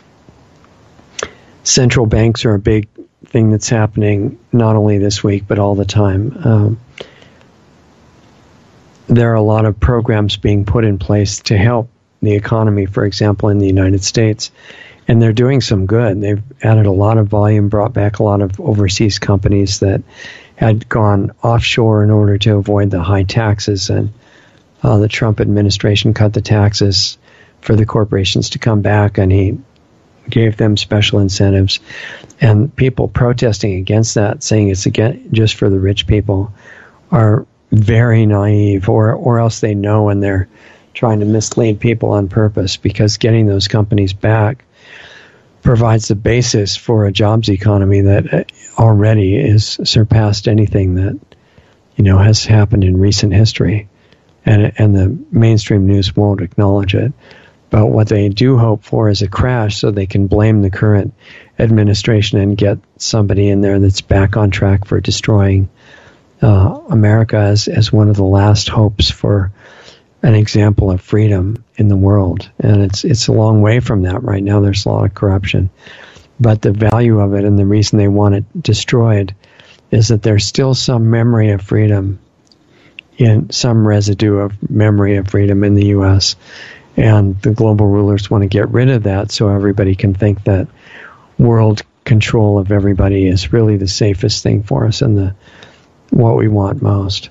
Central banks are a big thing that's happening not only this week but all the time. There are a lot of programs being put in place to help the economy, for example, in the United States, and they're doing some good. They've added a lot of volume, brought back a lot of overseas companies that had gone offshore in order to avoid the high taxes, and the Trump administration cut the taxes for the corporations to come back, and he gave them special incentives. And people protesting against that, saying it's just for the rich people, are very naive, or else they know and they're trying to mislead people on purpose, because getting those companies back provides the basis for a jobs economy that already is surpassed anything that has happened in recent history. And the mainstream news won't acknowledge it. But what they do hope for is a crash so they can blame the current administration and get somebody in there that's back on track for destroying America as one of the last hopes for an example of freedom in the world. And it's a long way from that right now. There's a lot of corruption. But the value of it and the reason they want it destroyed is that there's still some memory of freedom, in some residue of memory of freedom in the U.S., and the global rulers want to get rid of that so everybody can think that world control of everybody is really the safest thing for us and what we want most.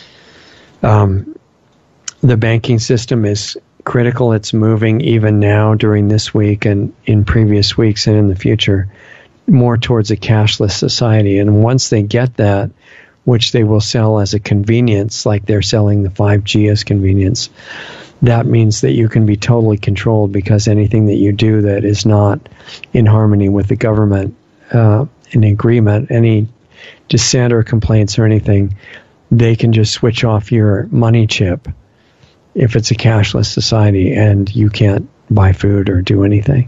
The banking system is critical. It's moving even now during this week and in previous weeks and in the future more towards a cashless society. And once they get that, which they will sell as a convenience, like they're selling the 5G as convenience, that means that you can be totally controlled, because anything that you do that is not in harmony with the government, in agreement, any dissent or complaints or anything, they can just switch off your money chip if it's a cashless society, and you can't buy food or do anything.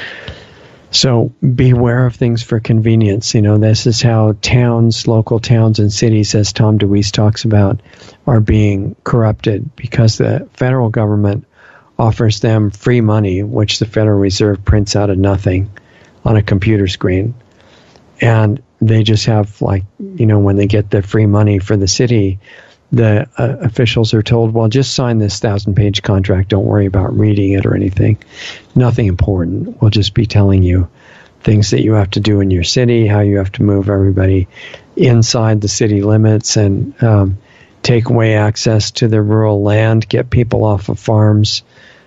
So beware of things for convenience. This is how towns, local towns and cities, as Tom DeWeese talks about, are being corrupted, because the federal government offers them free money, which the Federal Reserve prints out of nothing on a computer screen. And they just have, when they get the free money for the city, the officials are told, well, just sign this 1,000-page contract. Don't worry about reading it or anything. Nothing important. We'll just be telling you things that you have to do in your city, how you have to move everybody inside the city limits and take away access to their rural land, get people off of farms,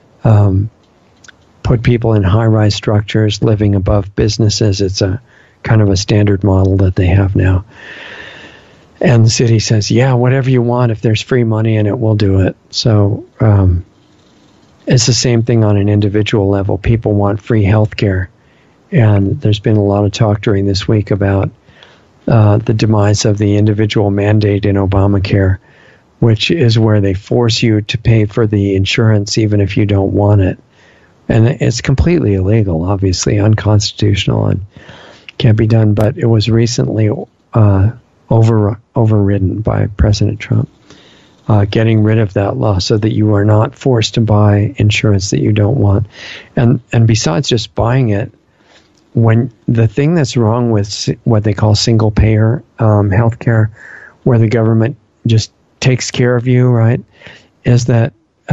put people in high-rise structures, living above businesses. It's a kind of a standard model that they have now. And the city says, yeah, whatever you want, if there's free money in it, we'll do it. So it's the same thing on an individual level. People want free health care. And there's been a lot of talk during this week about the demise of the individual mandate in Obamacare, which is where they force you to pay for the insurance even if you don't want it. And it's completely illegal, obviously, unconstitutional, and can't be done. But it was recently overridden by President Trump, getting rid of that law so that you are not forced to buy insurance that you don't want. And besides just buying it, when the thing that's wrong with what they call single payer healthcare, where the government just takes care of you, right, is that,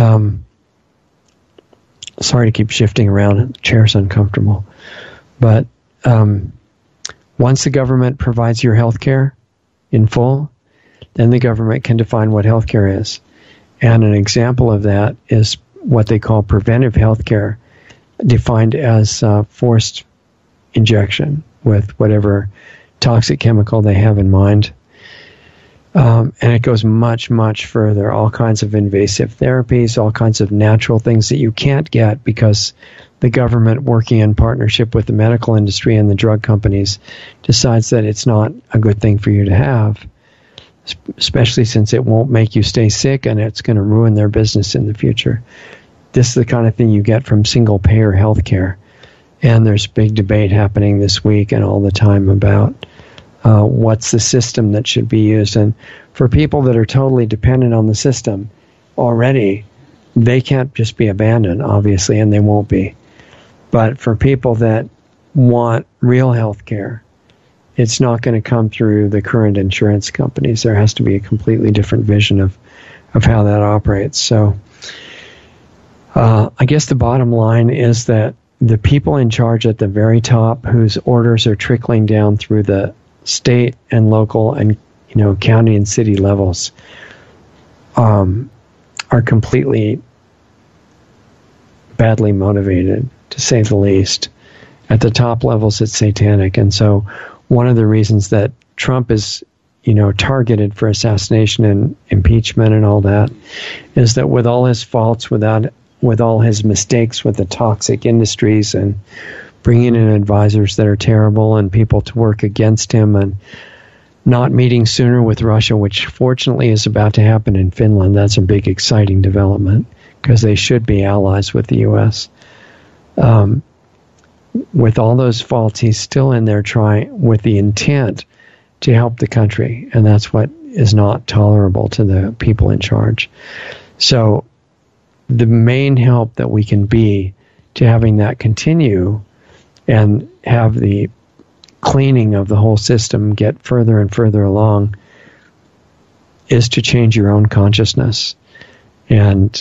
sorry to keep shifting around, the chair's uncomfortable, but once the government provides your health care in full, then the government can define what health care is. And an example of that is what they call preventive health care, defined as forced injection with whatever toxic chemical they have in mind. And it goes much, much further. All kinds of invasive therapies, all kinds of natural things that you can't get because the government, working in partnership with the medical industry and the drug companies, decides that it's not a good thing for you to have, especially since it won't make you stay sick and it's going to ruin their business in the future. This is the kind of thing you get from single-payer health care. And there's big debate happening this week and all the time about what's the system that should be used. And for people that are totally dependent on the system already, they can't just be abandoned, obviously, and they won't be. But for people that want real health care, it's not going to come through the current insurance companies. There has to be a completely different vision of how that operates. So I guess the bottom line is that the people in charge at the very top, whose orders are trickling down through the state and local and county and city levels, are completely badly motivated, to say the least. At the top levels, it's satanic. And so one of the reasons that Trump is targeted for assassination and impeachment and all that is that with all his faults, with all his mistakes with the toxic industries and bringing in advisors that are terrible and people to work against him and not meeting sooner with Russia, which fortunately is about to happen in Finland. That's a big, exciting development because they should be allies with the U.S. With all those faults, he's still in there trying with the intent to help the country, and that's what is not tolerable to the people in charge. So the main help that we can be to having that continue and have the cleaning of the whole system get further and further along is to change your own consciousness. And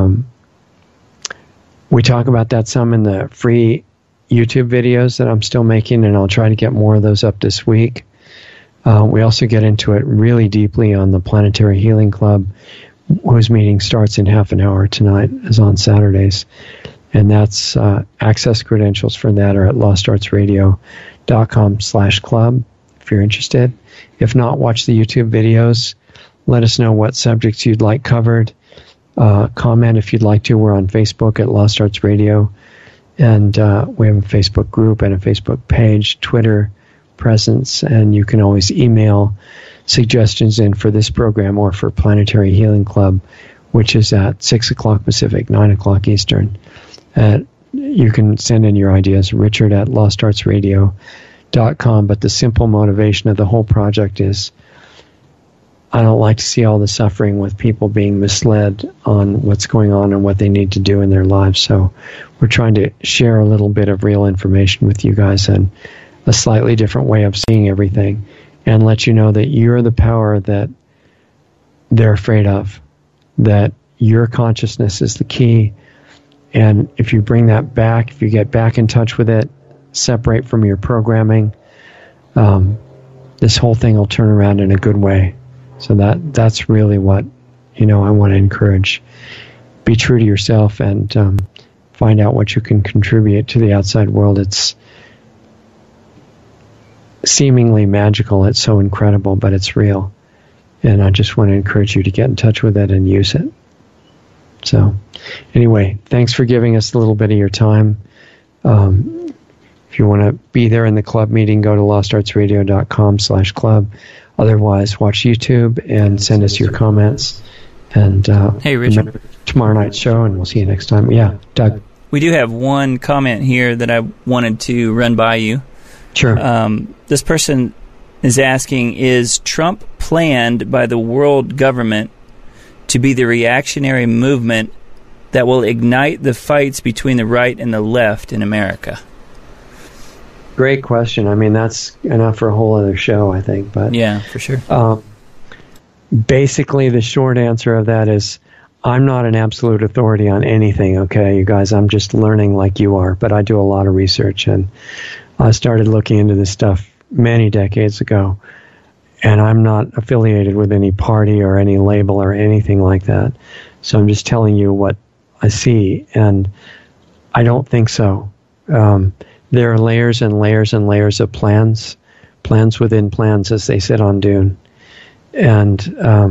we talk about that some in the free YouTube videos that I'm still making, and I'll try to get more of those up this week. We also get into it really deeply on the Planetary Healing Club, whose meeting starts in half an hour tonight, is on Saturdays. And that's access credentials for that are at lostartsradio.com/club if you're interested. If not, watch the YouTube videos. Let us know what subjects you'd like covered. Comment if you'd like to. We're on Facebook at Lost Arts Radio. And we have a Facebook group and a Facebook page, Twitter presence. And you can always email suggestions in for this program or for Planetary Healing Club, which is at 6 o'clock Pacific, 9 o'clock Eastern. You can send in your ideas, Richard at lostartsradio.com. But the simple motivation of the whole project is I don't like to see all the suffering with people being misled on what's going on and what they need to do in their lives. So we're trying to share a little bit of real information with you guys and a slightly different way of seeing everything, and let you know that you're the power that they're afraid of, that your consciousness is the key. And if you bring that back, if you get back in touch with it, separate from your programming, this whole thing will turn around in a good way. So that's really what, I want to encourage. Be true to yourself and find out what you can contribute to the outside world. It's seemingly magical. It's so incredible, but it's real. And I just want to encourage you to get in touch with it and use it. So anyway, thanks for giving us a little bit of your time. If you want to be there in the club meeting, go to lostartsradio.com/club. Otherwise, watch YouTube and send us your comments. And hey, Richard, tomorrow night's show, and we'll see you next time. Yeah, Doug. We do have one comment here that I wanted to run by you. Sure. This person is asking, is Trump planned by the world government to be the reactionary movement that will ignite the fights between the right and the left in America? Great question. I mean, that's enough for a whole other show, I think. But yeah, for sure. Basically, the short answer of that is I'm not an absolute authority on anything, okay, you guys? I'm just learning like you are, but I do a lot of research, and I started looking into this stuff many decades ago, and I'm not affiliated with any party or any label or anything like that. So I'm just telling you what I see, and I don't think so. There are layers and layers and layers of plans within plans, as they said on Dune. And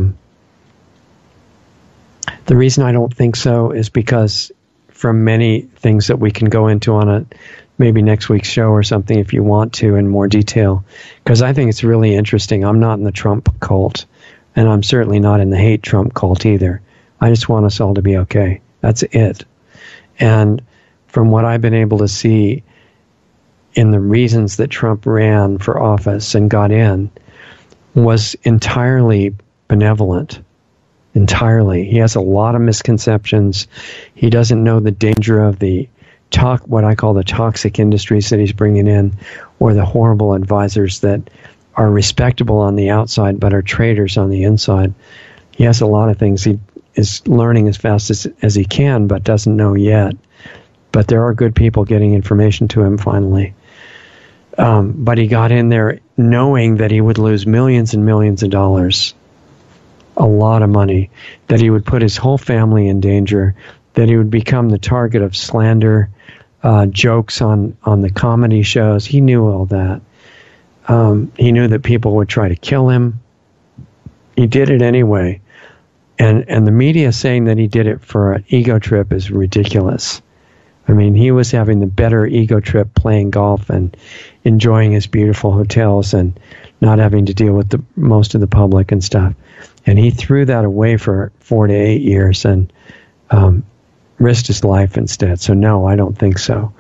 the reason I don't think so is because from many things that we can go into on maybe next week's show or something if you want to in more detail, because I think it's really interesting. I'm not in the Trump cult, and I'm certainly not in the hate Trump cult either. I just want us all to be okay. That's it. And from what I've been able to see in the reasons that Trump ran for office and got in, was entirely benevolent. Entirely. He has a lot of misconceptions. He doesn't know the danger of what I call the toxic industries that he's bringing in, or the horrible advisors that are respectable on the outside but are traitors on the inside. He has a lot of things he is learning as fast as he can but doesn't know yet. But there are good people getting information to him finally. But he got in there knowing that he would lose millions and millions of dollars, a lot of money, that he would put his whole family in danger, that he would become the target of slander, jokes on the comedy shows. He knew all that. He knew that people would try to kill him. He did it anyway. And the media saying that he did it for an ego trip is ridiculous. I mean, he was having the better ego trip playing golf and enjoying his beautiful hotels and not having to deal with most of the public and stuff. And he threw that away for 4 to 8 years and risked his life instead. So no, I don't think so.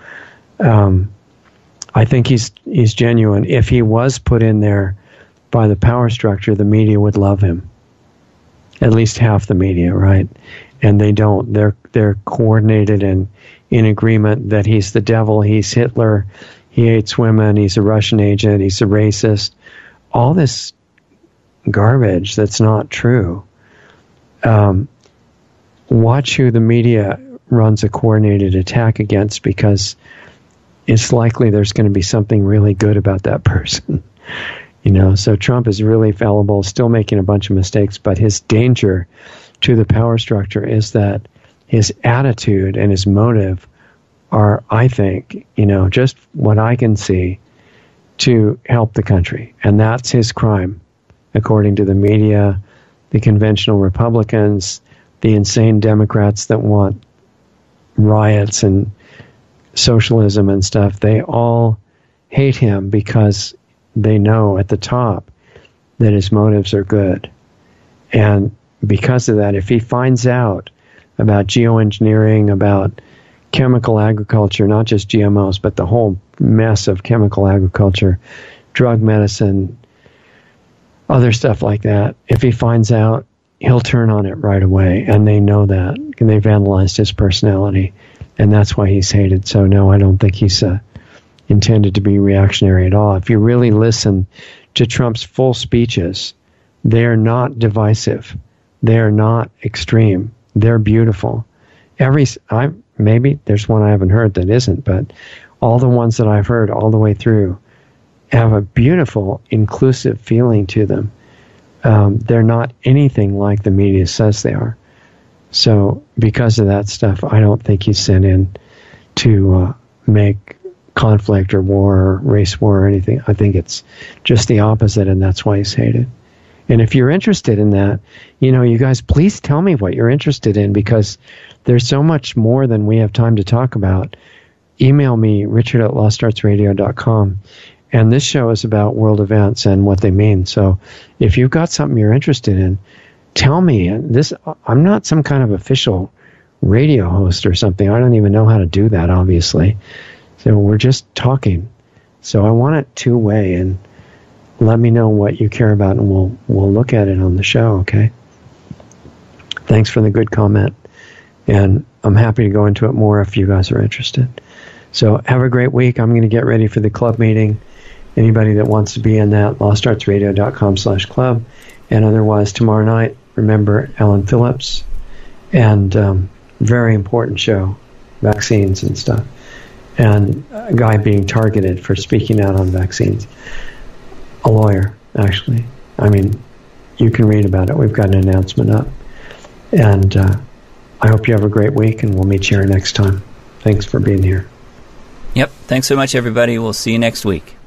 I think he's genuine. If he was put in there by the power structure, the media would love him. At least half the media, right? And they don't. They're coordinated and in agreement that he's the devil, he's Hitler, he hates women, he's a Russian agent, he's a racist. All this garbage that's not true. Watch who the media runs a coordinated attack against, because it's likely there's going to be something really good about that person. So Trump is really fallible, still making a bunch of mistakes, but his danger to the power structure is that his attitude and his motive are, I think, just what I can see, to help the country. And that's his crime, according to the media, the conventional Republicans, the insane Democrats that want riots and socialism and stuff. They all hate him because they know at the top that his motives are good. And because of that, if he finds out about geoengineering, about chemical agriculture, not just GMOs, but the whole mess of chemical agriculture, drug medicine, other stuff like that, if he finds out, he'll turn on it right away. And they know that. And they've analyzed his personality. And that's why he's hated. So no, I don't think he's intended to be reactionary at all. If you really listen to Trump's full speeches, they're not divisive. They're not extreme. They're beautiful. Maybe there's one I haven't heard that isn't, but all the ones that I've heard all the way through have a beautiful, inclusive feeling to them. They're not anything like the media says they are. So because of that stuff, I don't think he's sent in to make conflict or war or race war or anything. I think it's just the opposite, and that's why he's hated. And if you're interested in that, you guys, please tell me what you're interested in, because there's so much more than we have time to talk about. Email me, richard@lostartsradio.com. And this show is about world events and what they mean. So if you've got something you're interested in, tell me. I'm not some kind of official radio host or something. I don't even know how to do that, obviously. So we're just talking. So I want it two-way, and let me know what you care about, and we'll look at it on the show, okay? Thanks for the good comment. And I'm happy to go into it more if you guys are interested. So have a great week. I'm going to get ready for the club meeting. Anybody that wants to be in that, lostartsradio.com/club. And otherwise, tomorrow night, remember Alan Phillips. And very important show, vaccines and stuff. And a guy being targeted for speaking out on vaccines. A lawyer, actually. I mean, you can read about it. We've got an announcement up. And I hope you have a great week, and we'll meet you here next time. Thanks for being here. Yep. Thanks so much, everybody. We'll see you next week.